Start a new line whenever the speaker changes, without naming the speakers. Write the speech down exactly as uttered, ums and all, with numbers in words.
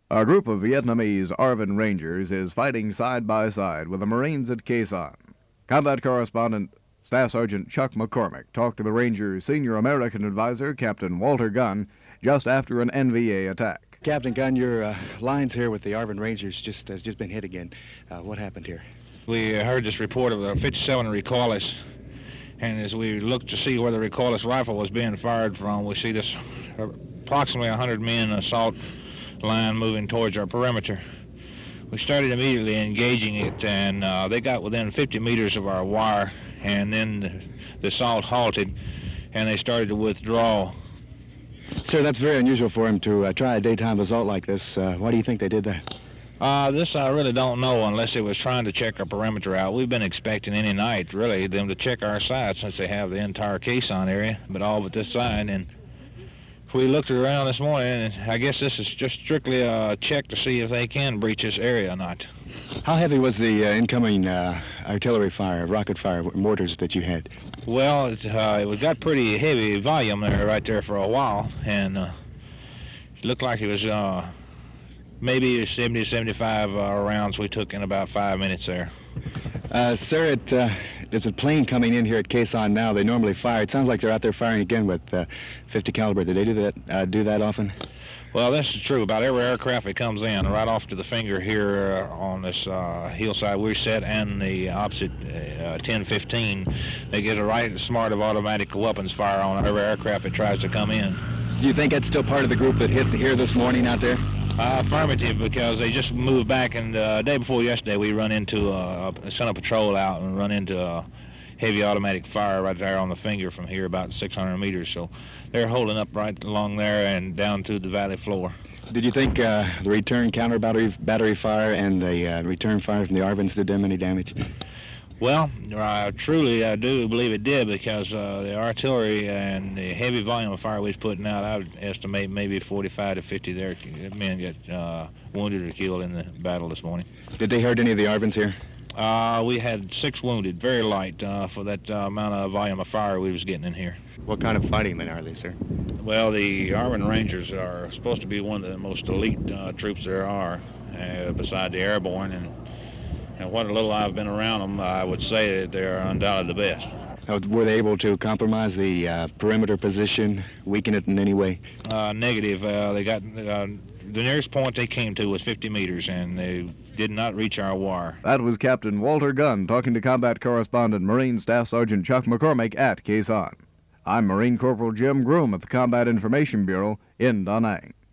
A group of Vietnamese ARVN Rangers is fighting side by side with the Marines at Khe Sanh. Combat correspondent Staff Sergeant Chuck McCormick talked to the Rangers' senior American advisor, Captain Walter Gunn, just after an N V A attack.
Captain Gunn, your uh, lines here with the ARVN Rangers just has just been hit again. Uh, what happened here?
We uh, heard this report of a fifty-seven recoilless, and as we looked to see where the recoilless rifle was being fired from, we see this approximately one hundred men assault line moving towards our perimeter. We started immediately engaging it, and uh, they got within fifty meters of our wire, and then the, the assault halted, and they started to withdraw.
Sir, that's very unusual for him to uh, try a daytime assault like this. Uh, why do you think they did that?
Uh, this I really don't know, unless it was trying to check our perimeter out. We've been expecting any night, really, them to check our side, since they have the entire Khe Sanh area, but all but this side. And we looked around this morning, and I guess this is just strictly a check to see if they can breach this area or not.
How heavy was the uh, incoming uh, artillery fire, rocket fire, mortars that you had?
Well, it, uh, it got pretty heavy volume there, right there for a while, and uh, it looked like it was uh, maybe seventy, seventy-five uh, rounds we took in about five minutes there.
Uh, sir, it, uh, there's a plane coming in here at Khe Sanh now. They normally fire. It sounds like they're out there firing again with uh, fifty caliber. Did they do that, uh, do that often?
Well, that's true. About every aircraft that comes in, right off to the finger here uh, on this uh, hillside we're set, and the opposite uh, ten fifteen, they get a right smart of automatic weapons fire on every aircraft that tries to come in.
Do you think that's still part of the group that hit here this morning out there?
Uh, affirmative, because they just moved back, and the uh, day before yesterday we run into uh, sent a patrol out and run into a heavy automatic fire right there on the finger from here about six hundred meters. So they're holding up right along there and down to the valley floor.
Did you think uh, the return counter battery battery fire and the uh, return fire from the ARVNs did them any damage?
Well, uh, truly I do believe it did, because uh, the artillery and the heavy volume of fire we was putting out, I would estimate maybe forty-five to fifty there men got uh, wounded or killed in the battle this morning.
Did they hurt any of the ARVNs here?
Uh, we had six wounded, very light uh, for that uh, amount of volume of fire we was getting in here.
What kind of fighting men are they, sir?
Well, the ARVN Rangers are supposed to be one of the most elite uh, troops there are, uh, beside the airborne, and And what little I've been around them, I would say that they're undoubtedly the best.
Uh, were they able to compromise the uh, perimeter position, weaken it in any way?
Uh, negative. Uh, they got uh, the nearest point they came to was fifty meters, and they did not reach our wire.
That was Captain Walter Gunn talking to combat correspondent Marine Staff Sergeant Chuck McCormick at Khe Sanh. I'm Marine Corporal Jim Groom at the Combat Information Bureau in Da Nang.